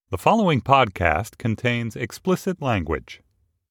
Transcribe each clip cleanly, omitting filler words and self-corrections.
The following podcast contains explicit language.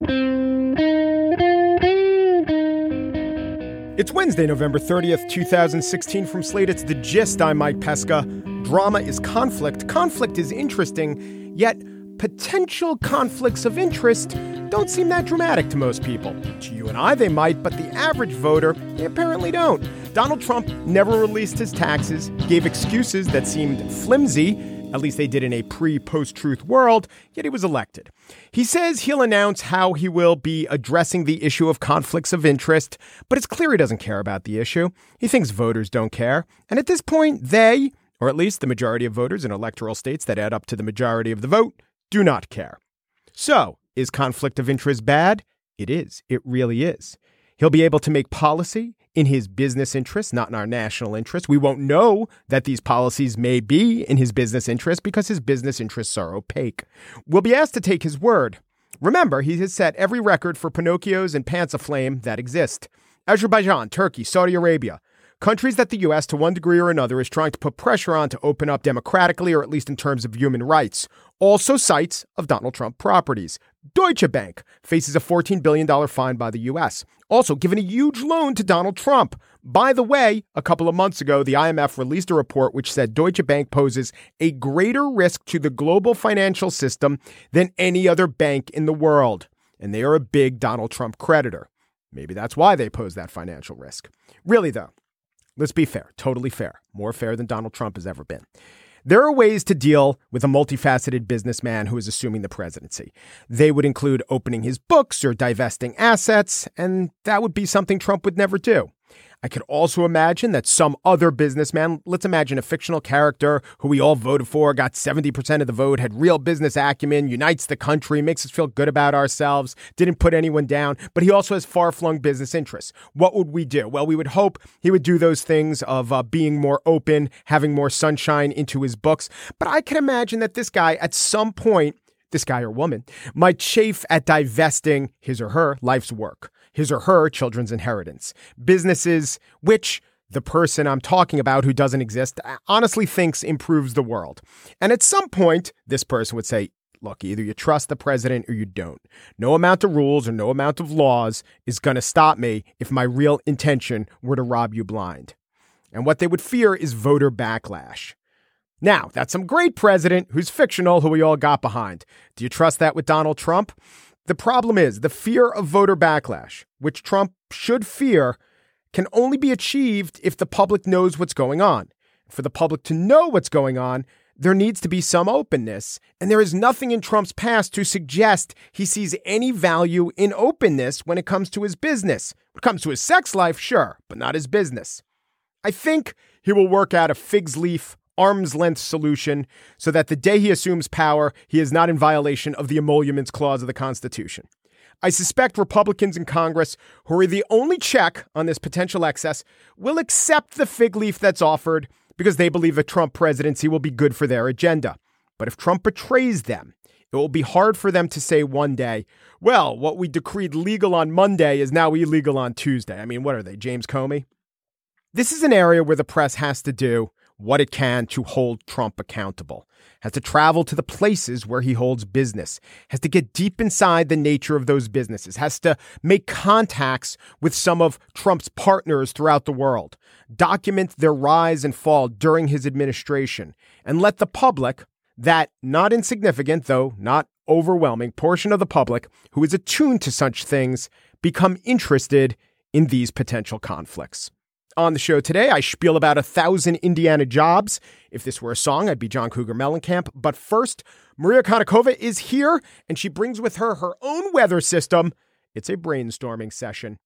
It's Wednesday, November 30th, 2016. From Slate, it's The Gist. I'm Mike Pesca. Drama is conflict. Conflict is interesting, yet potential conflicts of interest don't seem that dramatic to most people. To you and I, they might, but the average voter, they apparently don't. Donald Trump never released his taxes, gave excuses that seemed flimsy. At least they did in a pre-post-truth world, yet he was elected. He says he'll announce how he will be addressing the issue of conflicts of interest, but it's clear he doesn't care about the issue. He thinks voters don't care. And at this point, they, or at least the majority of voters in electoral states that add up to the majority of the vote, do not care. So, is conflict of interest bad? It is. It really is. He'll be able to make policy in his business interests, not in our national interests. We won't know that these policies may be in his business interests because his business interests are opaque. We'll be asked to take his word. Remember, he has set every record for Pinocchios and pants aflame that exist. Azerbaijan, Turkey, Saudi Arabia, countries that the U.S., to one degree or another, is trying to put pressure on to open up democratically, or at least in terms of human rights. Also sites of Donald Trump properties. Deutsche Bank faces a $14 billion fine by the U.S., also given a huge loan to Donald Trump. By the way, a couple of months ago, the IMF released a report which said Deutsche Bank poses a greater risk to the global financial system than any other bank in the world. And they are a big Donald Trump creditor. Maybe that's why they pose that financial risk. Really, though, let's be fair, totally fair, more fair than Donald Trump has ever been. There are ways to deal with a multifaceted businessman who is assuming the presidency. They would include opening his books or divesting assets, and that would be something Trump would never do. I could also imagine that some other businessman, let's imagine a fictional character who we all voted for, got 70% of the vote, had real business acumen, unites the country, makes us feel good about ourselves, didn't put anyone down, but he also has far-flung business interests. What would we do? Well, we would hope he would do those things of being more open, having more sunshine into his books. But I can imagine that this guy, at some point, this guy or woman, might chafe at divesting his or her life's work, his or her children's inheritance, businesses which the person I'm talking about who doesn't exist honestly thinks improves the world. And at some point, this person would say, look, either you trust the president or you don't. No amount of rules or no amount of laws is going to stop me if my real intention were to rob you blind. And what they would fear is voter backlash. Now, that's some great president who's fictional, who we all got behind. Do you trust that with Donald Trump? The problem is the fear of voter backlash, which Trump should fear, can only be achieved if the public knows what's going on. For the public to know what's going on, there needs to be some openness, and there is nothing in Trump's past to suggest he sees any value in openness when it comes to his business. When it comes to his sex life, sure, but not his business. I think he will work out a fig's leaf, arm's length solution so that the day he assumes power, he is not in violation of the emoluments clause of the Constitution. I suspect Republicans in Congress, who are the only check on this potential excess, will accept the fig leaf that's offered because they believe a Trump presidency will be good for their agenda. But if Trump betrays them, it will be hard for them to say one day, well, what we decreed legal on Monday is now illegal on Tuesday. I mean, what are they, James Comey? This is an area where the press has to do what it can to hold Trump accountable, has to travel to the places where he holds business, has to get deep inside the nature of those businesses, has to make contacts with some of Trump's partners throughout the world, document their rise and fall during his administration, and let the public, that not insignificant, though not overwhelming portion of the public who is attuned to such things, become interested in these potential conflicts. On the show today, I spiel about 1,000 Indiana jobs. If this were a song, I'd be John Cougar Mellencamp. But first, Maria Konnikova is here, and she brings with her her own weather system. It's a brainstorming session.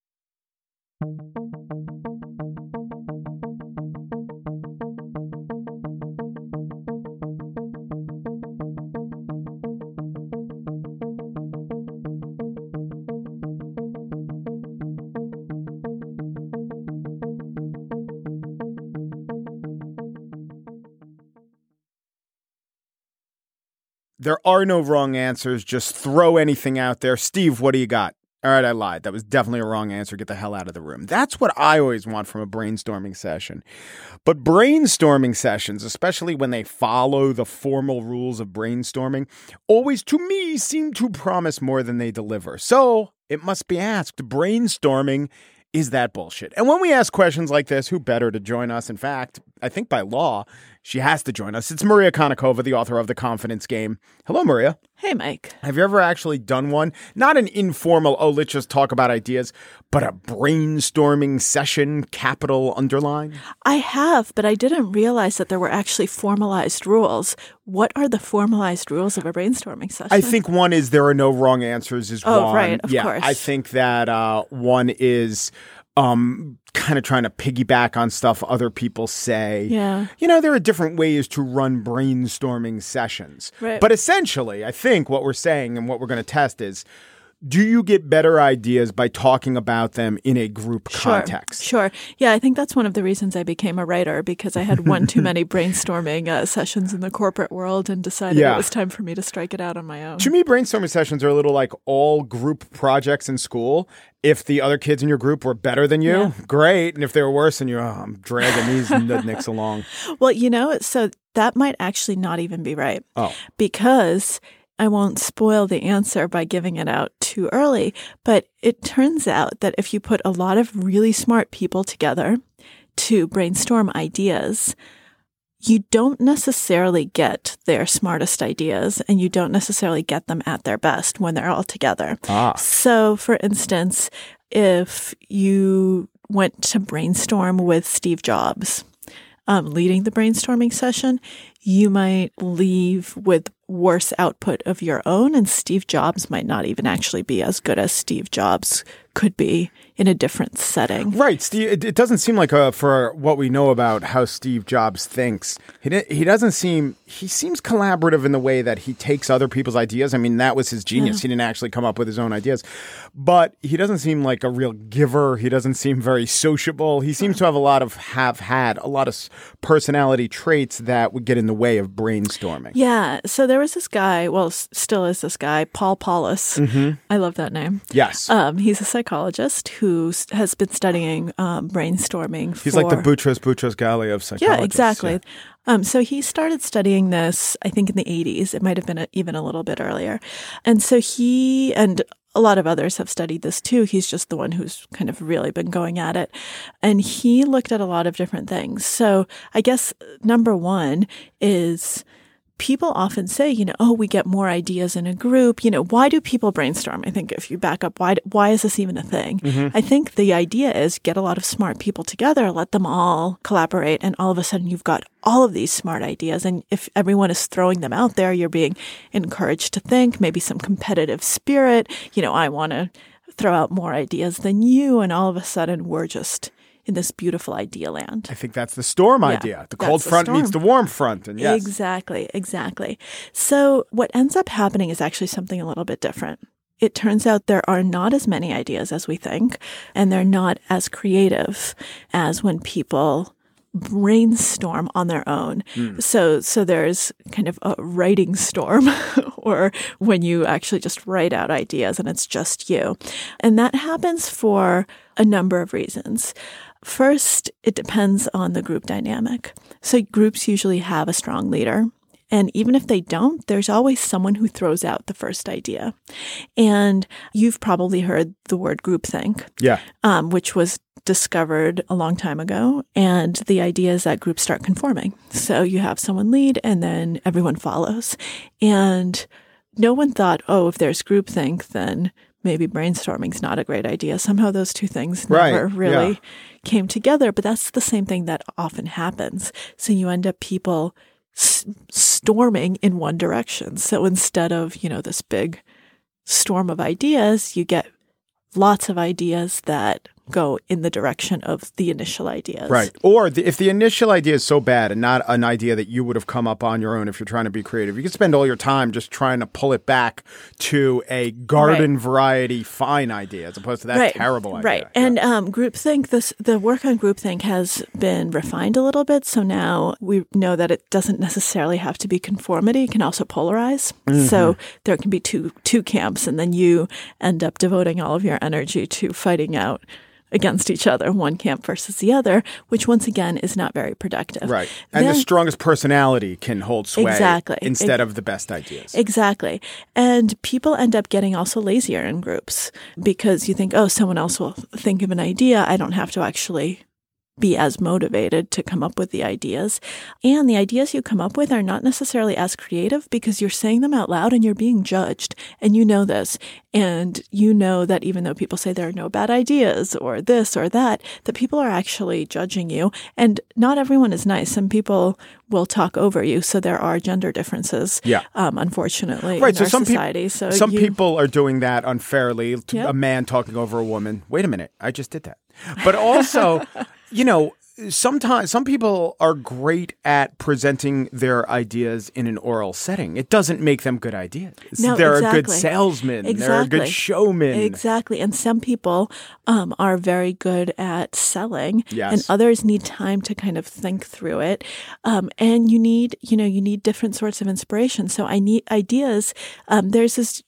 There are no wrong answers. Just throw anything out there. Steve, what do you got? All right, I lied. That was definitely a wrong answer. Get the hell out of the room. That's what I always want from a brainstorming session. But brainstorming sessions, especially when they follow the formal rules of brainstorming, always, to me, seem to promise more than they deliver. So it must be asked, brainstorming, is that bullshit? And when we ask questions like this, who better to join us? In fact, I think by law, she has to join us. It's Maria Konnikova, the author of The Confidence Game. Hello, Maria. Hey, Mike. Have you ever actually done one? Not an informal, oh, let's just talk about ideas, but a brainstorming session, capital underline? I have, but I didn't realize that there were actually formalized rules. What are the formalized rules of a brainstorming session? I think one is there are no wrong answers is one. Oh, right, of course. I think that one is kind of trying to piggyback on stuff other people say. Yeah. You know, there are different ways to run brainstorming sessions. Right. But essentially, I think what we're saying and what we're going to test is, do you get better ideas by talking about them in a group context? Sure. Yeah, I think that's one of the reasons I became a writer, because I had one too many brainstorming sessions in the corporate world and decided it was time for me to strike it out on my own. To me, brainstorming sessions are a little like all group projects in school. If the other kids in your group were better than you, great. And if they were worse than you, I'm dragging these nudniks along. Well, you know, so that might actually not even be right. Oh. Because I won't spoil the answer by giving it out too early, but it turns out that if you put a lot of really smart people together to brainstorm ideas, you don't necessarily get their smartest ideas, and you don't necessarily get them at their best when they're all together. So, for instance, if you went to brainstorm with Steve Jobs, leading the brainstorming session, you might leave with worse output of your own, and Steve Jobs might not even actually be as good as Steve Jobs could be in a different setting. Right. Steve, it doesn't seem like for what we know about how Steve Jobs thinks, he seems collaborative in the way that he takes other people's ideas. I mean, that was his genius. He didn't actually come up with his own ideas, but he doesn't seem like a real giver. He doesn't seem very sociable. He seems to have had a lot of personality traits that would get in the way of brainstorming. Yeah. So there was this guy, still is this guy, Paul Paulus. I love that name. Yes. He's a psychologist who has been studying brainstorming. He's like the Boutros Ghali of psychology. Yeah, exactly. Yeah. So he started studying this, I think, in the 80s. It might have been even a little bit earlier. And so he and a lot of others have studied this too. He's just the one who's kind of really been going at it. And he looked at a lot of different things. So I guess number one is people often say, we get more ideas in a group. Why do people brainstorm? I think if you back up, why is this even a thing? I think the idea is get a lot of smart people together, let them all collaborate, and all of a sudden you've got all of these smart ideas. And if everyone is throwing them out there, you're being encouraged to think, maybe some competitive spirit. I want to throw out more ideas than you. And all of a sudden we're just in this beautiful idea land. I think that's the storm idea. The cold front meets the warm front. And yes. Exactly. So what ends up happening is actually something a little bit different. It turns out there are not as many ideas as we think, and they're not as creative as when people brainstorm on their own. So there's kind of a writing storm or when you actually just write out ideas and it's just you. And that happens for a number of reasons. First, it depends on the group dynamic. So groups usually have a strong leader. And even if they don't, there's always someone who throws out the first idea. And you've probably heard the word groupthink, which was discovered a long time ago. And the idea is that groups start conforming. So you have someone lead and then everyone follows. And no one thought, if there's groupthink, then maybe brainstorming's not a great idea. Somehow those two things never really came together. But that's the same thing that often happens. So you end up people storming in one direction. So instead of, this big storm of ideas, you get lots of ideas that go in the direction of the initial ideas. Right. Or if the initial idea is so bad and not an idea that you would have come up on your own if you're trying to be creative, you can spend all your time just trying to pull it back to a garden variety fine idea as opposed to that terrible idea. Right. And groupthink, the work on groupthink has been refined a little bit. So now we know that it doesn't necessarily have to be conformity. It can also polarize. Mm-hmm. So there can be two camps, and then you end up devoting all of your energy to fighting out against each other, one camp versus the other, which once again is not very productive. Right. And the strongest personality can hold sway instead of the best ideas. Exactly. And people end up getting also lazier in groups because you think, oh, someone else will think of an idea. I don't have to actually be as motivated to come up with the ideas. And the ideas you come up with are not necessarily as creative because you're saying them out loud and you're being judged. And you know this. And you know that even though people say there are no bad ideas or this or that people are actually judging you. And not everyone is nice. Some people will talk over you. So there are gender differences, unfortunately, in our society. Some people are doing that unfairly. A man talking over a woman. Wait a minute. I just did that. But also, sometimes some people are great at presenting their ideas in an oral setting. It doesn't make them good ideas. They're a good salesman. They're a good showman. Exactly. And some people are very good at selling. Yes. And others need time to kind of think through it. And you need different sorts of inspiration. So I need ideas. There's this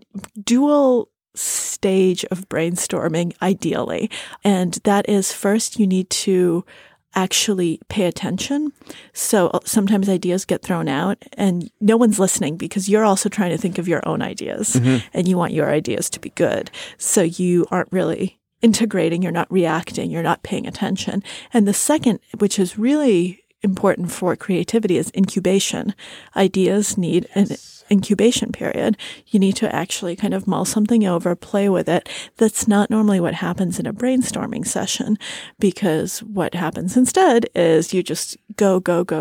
dual stage of brainstorming, ideally. And that is, first, you need to actually pay attention. So sometimes ideas get thrown out and no one's listening because you're also trying to think of your own ideas and you want your ideas to be good. So you aren't really integrating, you're not reacting, you're not paying attention. And the second, which is really important for creativity, is incubation. Ideas need an incubation period. You need to actually kind of mull something over, play with it. That's not normally what happens in a brainstorming session, because what happens instead is you just go.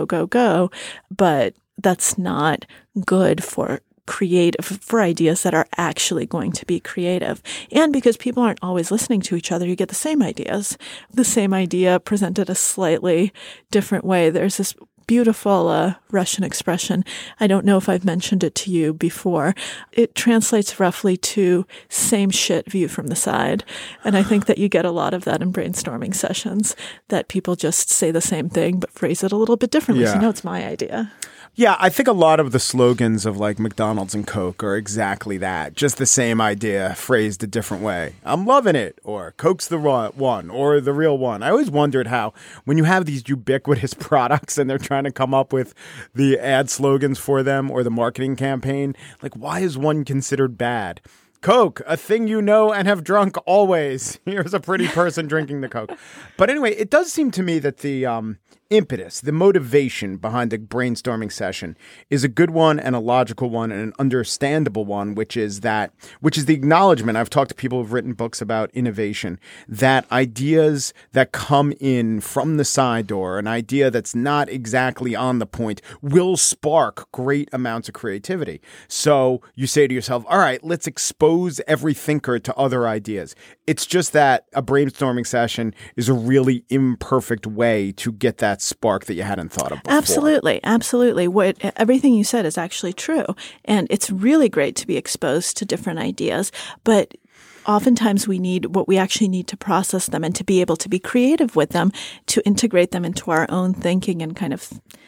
But that's not good for ideas that are actually going to be creative. And because people aren't always listening to each other, you get the same ideas. The same idea presented a slightly different way. There's this beautiful Russian expression. I don't know if I've mentioned it to you before. It translates roughly to same shit view from the side. And I think that you get a lot of that in brainstorming sessions, that people just say the same thing but phrase it a little bit differently. So, it's my idea. Yeah, I think a lot of the slogans of like McDonald's and Coke are exactly that. Just the same idea phrased a different way. I'm loving it, or Coke's the one, or the real one. I always wondered how, when you have these ubiquitous products and they're trying to come up with the ad slogans for them or the marketing campaign, like, why is one considered bad? Coke, a thing you know and have drunk always. Here's a pretty person drinking the Coke. But anyway, it does seem to me that the impetus, the motivation behind the brainstorming session is a good one and a logical one and an understandable one, which is the acknowledgement. I've talked to people who've written books about innovation, that ideas that come in from the side door, an idea that's not exactly on the point, will spark great amounts of creativity. So you say to yourself, all right, let's expose every thinker to other ideas. It's just that a brainstorming session is a really imperfect way to get that spark that you hadn't thought of before. Absolutely. Everything you said is actually true. And it's really great to be exposed to different ideas, but oftentimes we actually need to process them and to be able to be creative with them, to integrate them into our own thinking and kind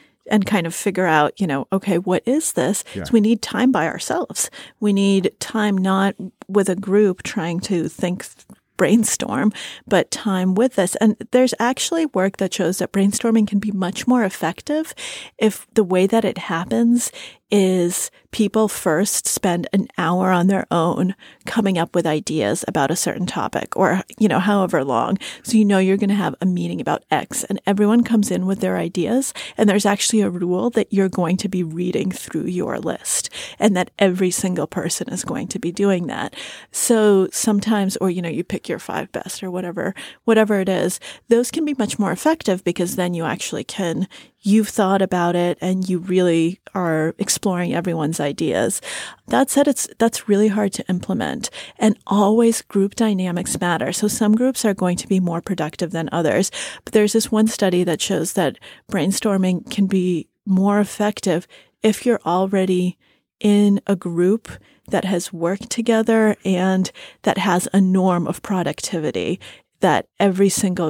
of figure out, okay, what is this? Yeah. So we need time by ourselves. We need time not with a group trying to brainstorm, but time with this. And there's actually work that shows that brainstorming can be much more effective if the way that it happens is people first spend an hour on their own coming up with ideas about a certain topic, or, however long. So you're going to have a meeting about X and everyone comes in with their ideas. And there's actually a rule that you're going to be reading through your list and that every single person is going to be doing that. So sometimes, or, you pick your 5 best or whatever it is, those can be much more effective because then you actually can you've thought about it and you really are exploring everyone's ideas. That said, that's really hard to implement, and always group dynamics matter. So some groups are going to be more productive than others, but there's this one study that shows that brainstorming can be more effective if you're already in a group that has worked together and that has a norm of productivity, that every single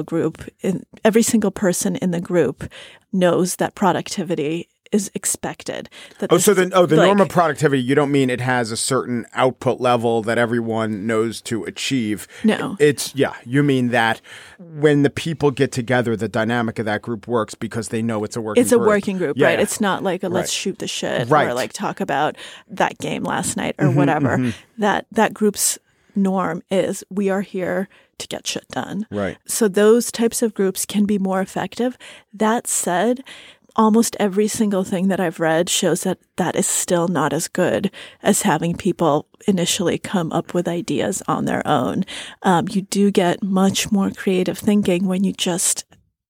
person in the group knows that productivity is expected. That the norm of productivity, you don't mean it has a certain output level that everyone knows to achieve. No. You mean that when the people get together, the dynamic of that group works because they know it's a working group. It's a working group, right? Yeah. It's not like let's shoot the shit right. or like talk about that game last night or whatever. Mm-hmm. That group's norm is we are here to get shit done. Right. So those types of groups can be more effective. That said, almost every single thing that I've read shows that is still not as good as having people initially come up with ideas on their own. You do get much more creative thinking when you just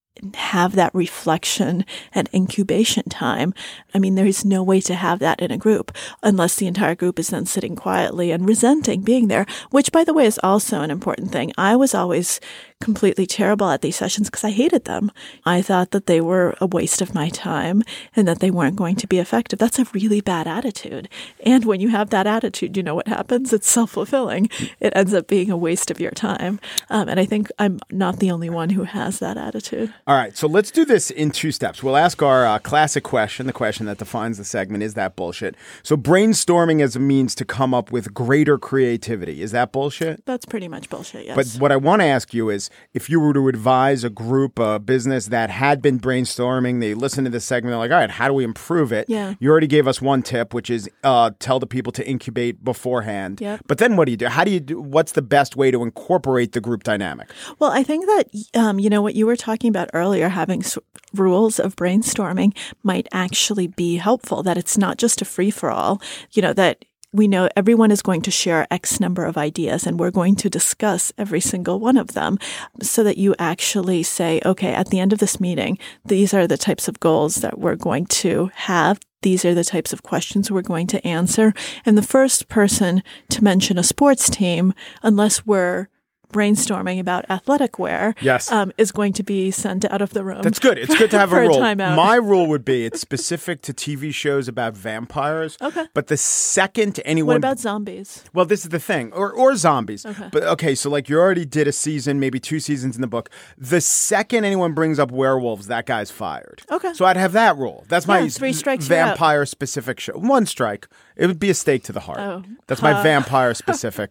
have that reflection and incubation time. I mean, there is no way to have that in a group unless the entire group is then sitting quietly and resenting being there, which, by the way, is also an important thing. I was always completely terrible at these sessions because I hated them. I thought that they were a waste of my time and that they weren't going to be effective. That's a really bad attitude. And when you have that attitude, you know what happens? It's self-fulfilling. It ends up being a waste of your time. And I think I'm not the only one who has that attitude. All right, so let's do this in two steps. We'll ask our classic question, the question that defines the segment, is that bullshit? So brainstorming as a means to come up with greater creativity. Is that bullshit? That's pretty much bullshit, yes. But what I want to ask you is, if you were to advise a group, a business that had been brainstorming, they listen to this segment, they're like, all right, how do we improve it? Yeah. You already gave us one tip, which is tell the people to incubate beforehand. Yep. But then what do you do? How do you do? What's the best way to incorporate the group dynamic? Well, I think that, what you were talking about earlier, having rules of brainstorming might actually be helpful, that it's not just a free-for-all, that we know everyone is going to share X number of ideas and we're going to discuss every single one of them, so that you actually say, okay, at the end of this meeting, these are the types of goals that we're going to have. These are the types of questions we're going to answer. And the first person to mention a sports team, unless we're brainstorming about athletic wear, yes, is going to be sent out of the room. That's good. It's good to have a rule. Timeout. My rule would be it's specific to TV shows about vampires. Okay. But the second anyone... What about zombies? Well, this is the thing. Or zombies. Okay. But okay, so like you already did a season, maybe 2 seasons in the book. The second anyone brings up werewolves, that guy's fired. Okay. So I'd have that rule. That's my 3 strikes vampire specific show. 1 strike. It would be a stake to the heart. Oh. That's my vampire specific,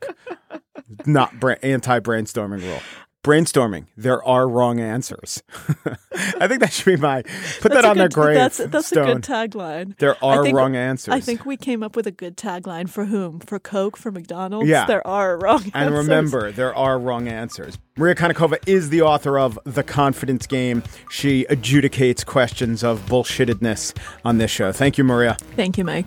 not anti-brainstorming rule. Brainstorming, there are wrong answers. I think that should be put that on their grave. That's Stone. a good tagline. There are wrong answers. I think we came up with a good tagline for whom? For Coke? For McDonald's? Yeah. There are wrong answers. And remember, there are wrong answers. Maria Konnikova is the author of The Confidence Game. She adjudicates questions of bullshittedness on this show. Thank you, Maria. Thank you, Mike.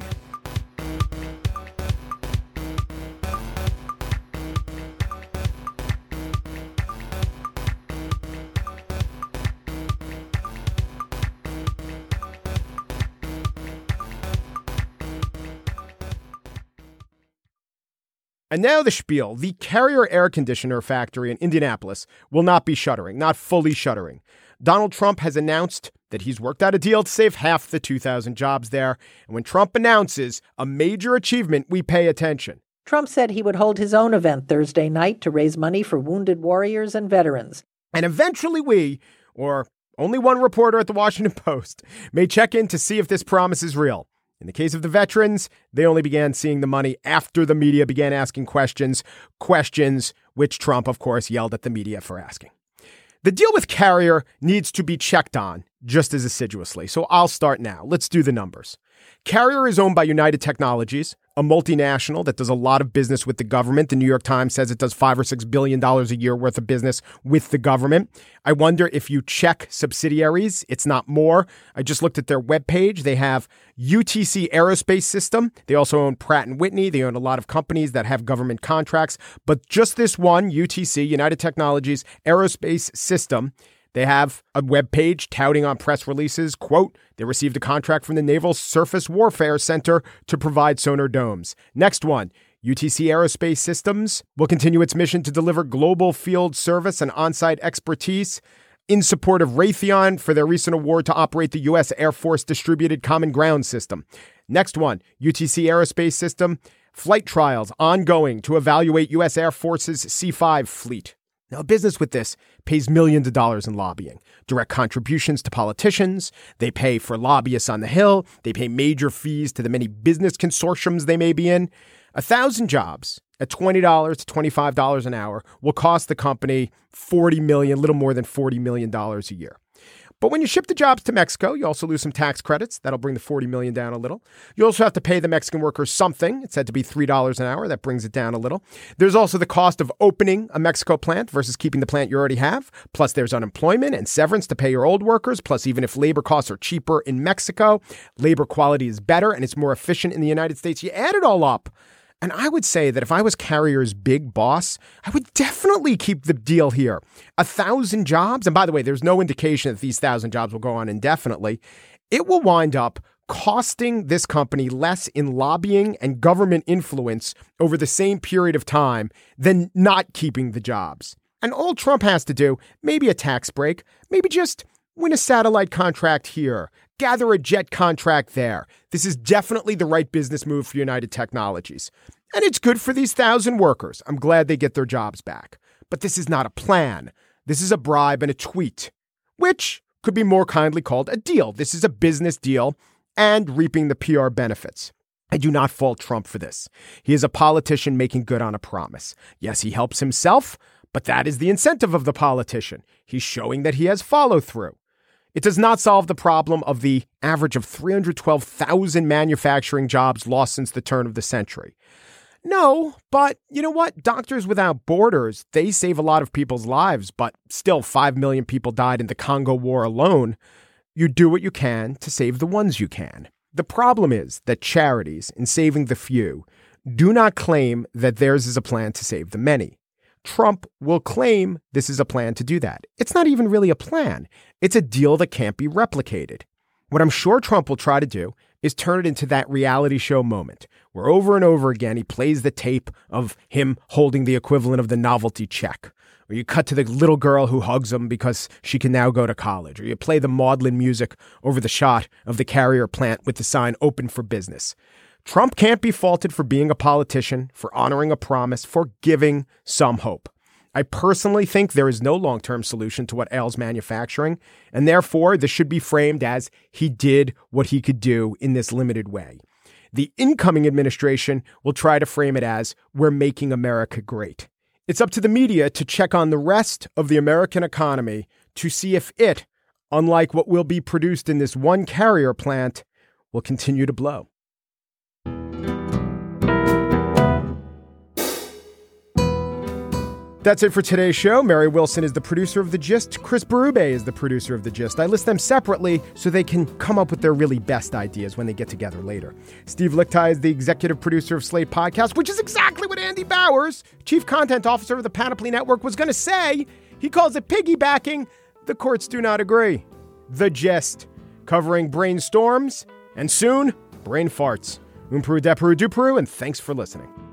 And now the spiel. The Carrier air conditioner factory in Indianapolis will not be shuttering, not fully shuttering. Donald Trump has announced that he's worked out a deal to save half the 2,000 jobs there. And when Trump announces a major achievement, we pay attention. Trump said he would hold his own event Thursday night to raise money for wounded warriors and veterans. And eventually we, or only one reporter at the Washington Post, may check in to see if this promise is real. In the case of the veterans, they only began seeing the money after the media began asking questions which Trump, of course, yelled at the media for asking. The deal with Carrier needs to be checked on just as assiduously, so I'll start now. Let's do the numbers. Carrier is owned by United Technologies, a multinational that does a lot of business with the government. The New York Times says it does $5 or $6 billion a year worth of business with the government. I wonder if you check subsidiaries, it's not more. I just looked at their webpage. They have UTC Aerospace System. They also own Pratt & Whitney. They own a lot of companies that have government contracts. But just this one, UTC, United Technologies Aerospace System, They have a webpage touting on press releases, quote, they received a contract from the Naval Surface Warfare Center to provide sonar domes. Next one, UTC Aerospace Systems will continue its mission to deliver global field service and on-site expertise in support of Raytheon for their recent award to operate the U.S. Air Force Distributed Common Ground System. Next one, UTC Aerospace System, flight trials ongoing to evaluate U.S. Air Force's C-5 fleet. Now, business with this pays millions of dollars in lobbying, direct contributions to politicians. They pay for lobbyists on the Hill. They pay major fees to the many business consortiums they may be in. 1,000 jobs at $20 to $25 an hour will cost the company $40 million, little more than $40 million a year. But when you ship the jobs to Mexico, you also lose some tax credits. That'll bring the $40 million down a little. You also have to pay the Mexican workers something. It's said to be $3 an hour. That brings it down a little. There's also the cost of opening a Mexico plant versus keeping the plant you already have. Plus, there's unemployment and severance to pay your old workers. Plus, even if labor costs are cheaper in Mexico, labor quality is better and it's more efficient in the United States. You add it all up. And I would say that if I was Carrier's big boss, I would definitely keep the deal here. 1,000 jobs, and by the way, there's no indication that these 1,000 jobs will go on indefinitely. It will wind up costing this company less in lobbying and government influence over the same period of time than not keeping the jobs. And all Trump has to do, maybe a tax break, maybe just win a satellite contract here, gather a jet contract there. This is definitely the right business move for United Technologies. And it's good for these 1,000 workers. I'm glad they get their jobs back. But this is not a plan. This is a bribe and a tweet, which could be more kindly called a deal. This is a business deal and reaping the PR benefits. I do not fault Trump for this. He is a politician making good on a promise. Yes, he helps himself, but that is the incentive of the politician. He's showing that he has follow through. It does not solve the problem of the average of 312,000 manufacturing jobs lost since the turn of the century. No, but you know what? Doctors Without Borders, they save a lot of people's lives, but still 5 million people died in the Congo War alone. You do what you can to save the ones you can. The problem is that charities, in saving the few, do not claim that theirs is a plan to save the many. Trump will claim this is a plan to do that. It's not even really a plan. It's a deal that can't be replicated. What I'm sure Trump will try to do is turn it into that reality show moment where over and over again he plays the tape of him holding the equivalent of the novelty check. Or you cut to the little girl who hugs him because she can now go to college. Or you play the maudlin music over the shot of the Carrier plant with the sign open for business. Trump can't be faulted for being a politician, for honoring a promise, for giving some hope. I personally think there is no long-term solution to what ails manufacturing, and therefore this should be framed as he did what he could do in this limited way. The incoming administration will try to frame it as we're making America great. It's up to the media to check on the rest of the American economy to see if it, unlike what will be produced in this one Carrier plant, will continue to blow. That's it for today's show. Mary Wilson is the producer of The Gist. Chris Berube is the producer of The Gist. I list them separately so they can come up with their really best ideas when they get together later. Steve Lichtai is the executive producer of Slate Podcast, which is exactly what Andy Bowers, chief content officer of the Panoply Network, was going to say. He calls it piggybacking. The courts do not agree. The Gist, covering brainstorms and soon brain farts. Umperu, Deperu, Duperu, and thanks for listening.